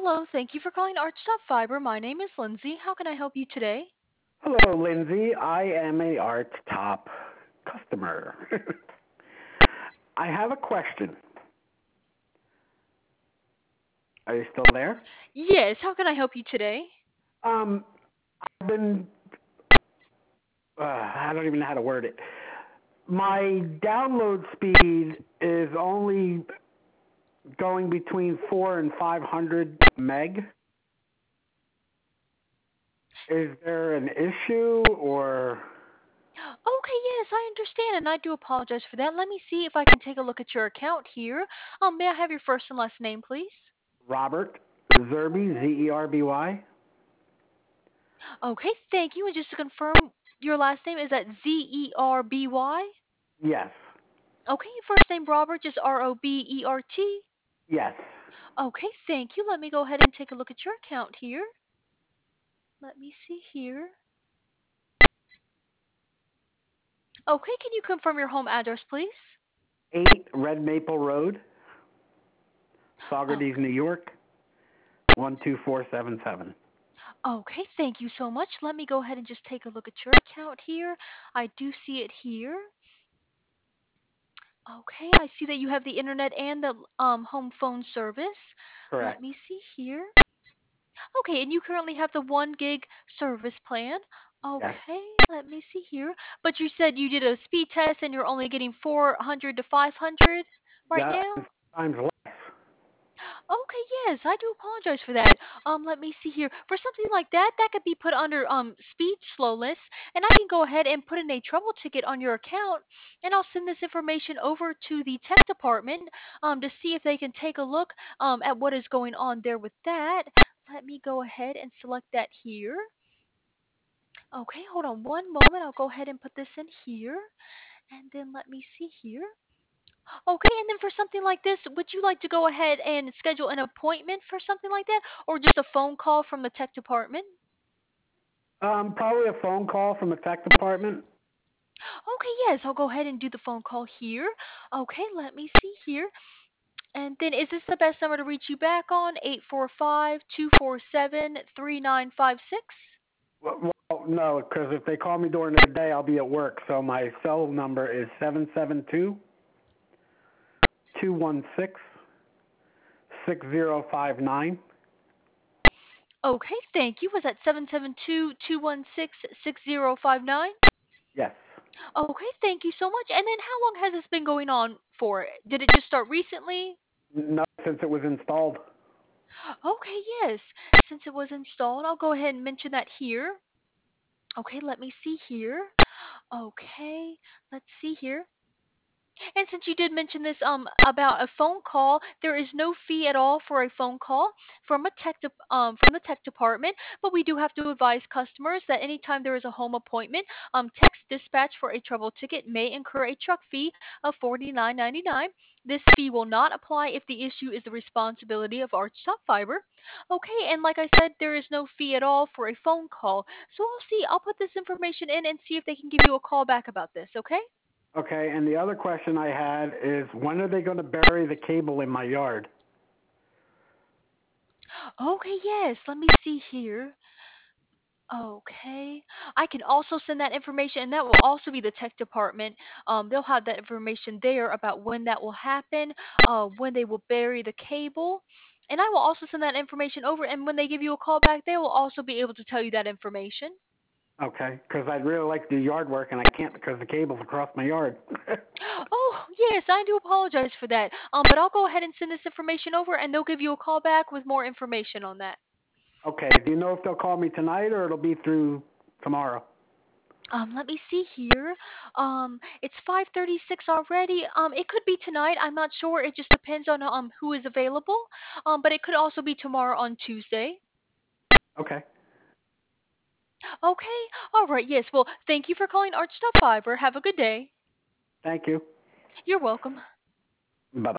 Hello, thank you for calling Arch Fiber. My name is Lindsay. How can I help you today? Hello, Lindsay. I am a Art Top customer. I have a question. Are you still there? Yes, how can I help you today? Um, I've been, I don't even know how to word it. My download speed is only going between 4 and 500 meg. Is there an issue or Okay, yes, I understand, and I do apologize for that. Let me see if I can take a look at your account here. May I have your first and last name, please? Robert Zerby, Zerby? Okay, thank you. And just to confirm, your last name is that Zerby? Yes. Okay, your first name Robert, just Robert. Yes. Okay, thank you. Let me go ahead and take a look at your account here. Let me see here. Okay, can you confirm your home address, please? 8 Red Maple Road, Oh, Saugerties, New York, 12477. okay, thank you so much. Let me go ahead and just take a look at your account here. I do see it here. Okay, I see that you have the internet and the home phone service. Let Correct. me see here. Okay, and you currently have the 1 gig service plan. Yes. Okay, let me see here. But you said you did a speed test and you're only getting 400 to 500 right Yeah, now? and sometimes less. Okay, yes, I do apologize for that. Let me see here. For something like that, that could be put under speed slowness, and I can go ahead and put in a trouble ticket on your account, and I'll send this information over to the tech department to see if they can take a look at what is going on there with that. Let me go ahead and select that here. Okay, hold on one moment. I'll go ahead and put this in here, and then let me see here. Okay, and then for something like this, would you like to go ahead and schedule an appointment for something like that, or just a phone call from the tech department? Probably a phone call from the tech department. Okay, yes, I'll go ahead and do the phone call here. Okay, let me see here. And then is this the best number to reach you back on? 845-247-3956? No, because if they call me during the day, I'll be at work. So my cell number is 772-216-6059. Okay, thank you. Was that 772-216-6059? Yes. Okay, thank you so much. And then how long has this been going on for? Did it just start recently? No, since it was installed. Okay, yes. Since it was installed, I'll go ahead and mention that here. Okay, let me see here. Okay, let's see here. And since you did mention this about a phone call, there is no fee at all for a phone call from the tech department, but we do have to advise customers that anytime there is a home appointment, text dispatch for a trouble ticket may incur a truck fee of $49.99. This fee will not apply if the issue is the responsibility of Archtop Fiber. Okay, and like I said, there is no fee at all for a phone call. So I'll see. I'll put this information in and see if they can give you a call back about this. Okay? Okay, and the other question I had is when are they going to bury the cable in my yard? Okay, yes. Let me see here. Okay. I can also send that information, and that will also be the tech department. They'll have that information there about when that will happen, when they will bury the cable. And I will also send that information over, and when they give you a call back, they will also be able to tell you that information. Okay, because I'd really like to do yard work and I can't because the cable's across my yard. Oh, yes, I do apologize for that. But I'll go ahead and send this information over, and they'll give you a call back with more information on that. Okay, do you know if they'll call me tonight or it'll be through tomorrow? Let me see here. It's 5:36 already. It could be tonight. I'm not sure. It just depends on who is available. But it could also be tomorrow on Tuesday. Okay, Okay. All right. Yes. Well, thank you for calling Arch Fiber. Have a good day. thank you. You're welcome. Bye.